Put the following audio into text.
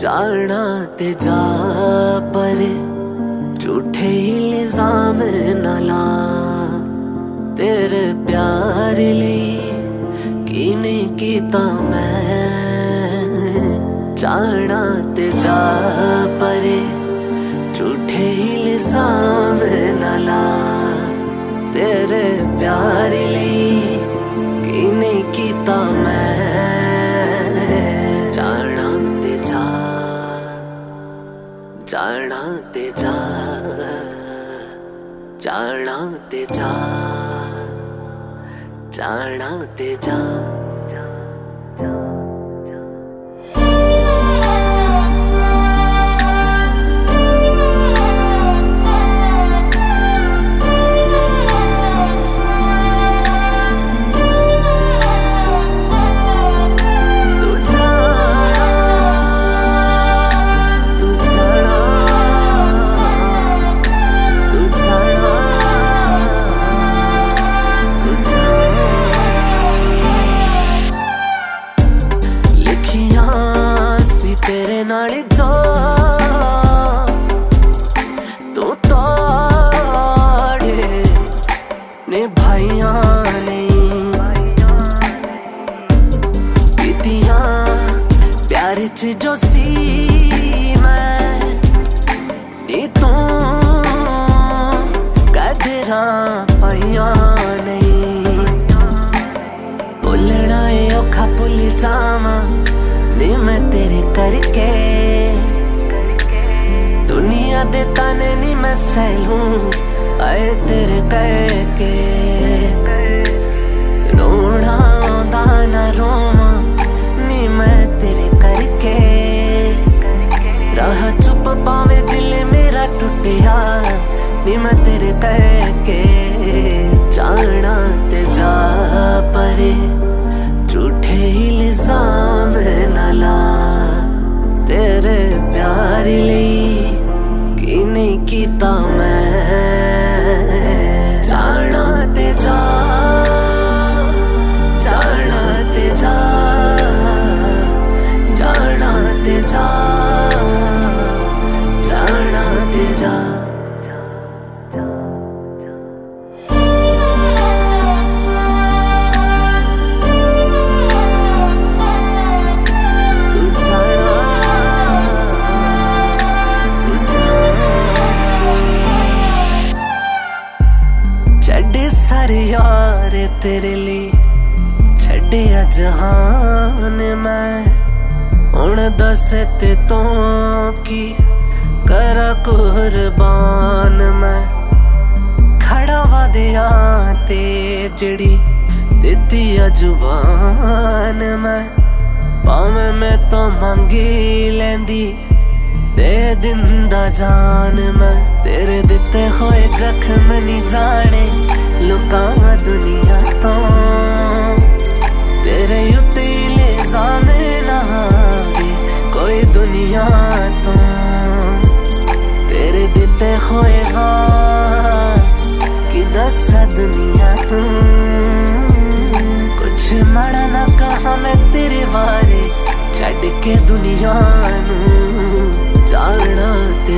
जाना ते जा पर झूठे इल्जाम न ला। तेरे प्यार लिए की नहीं कीता मैं। जाना ते जा पर झूठे इल्जाम न ला। तेरे प्यार लिए की नहीं कीता मैं। जाना ते जा, जाना ते जा, जाना ते जा, जाना ते जा। तेरे नाल जो तू तोड़े ने भाइया नहीं बीतियां प्यार च जो सी मैं नी तू कदरा पाइया नहीं। भुलना है औखा भुल जावां नी मैं तेरे करके। दुनिया दे ताने नी मैं सहलूं आए तेरे करके। रोना आंदा ना रोवां नी मैं तेरे करके। राह चुप पावे दिल मेरा टुटिया नी मैं तेरे करके। जाना ते जा परे झूठे इल्जाम न ला। तेरे प्यार लिए की नहीं कीता मैं। जाना ते जा, जाना ते जा, जाना ते जा, जाना ते जा। छड़े सारे यार तेरे लिए छड़े जहान मैं। हुण दस ते तो की करा कुर्बान मैं। खड़ा वादिया ते जड़ी दिती जुबान मैं। भावें मैं तो मंगी लेंदी दे दिंदा जान मैं। तेरे दिते होए जख्म नहीं जाने लुकावा दुनिया तो। तेरे उत्ते इल्जाम ना आवे कोई दुनिया तो। तेरे दिते होए कि दसा दुनिया तो। कुछ माड़ा ना कहा मैं तेरे बारे छड़ के दुनिया नू। जाना ते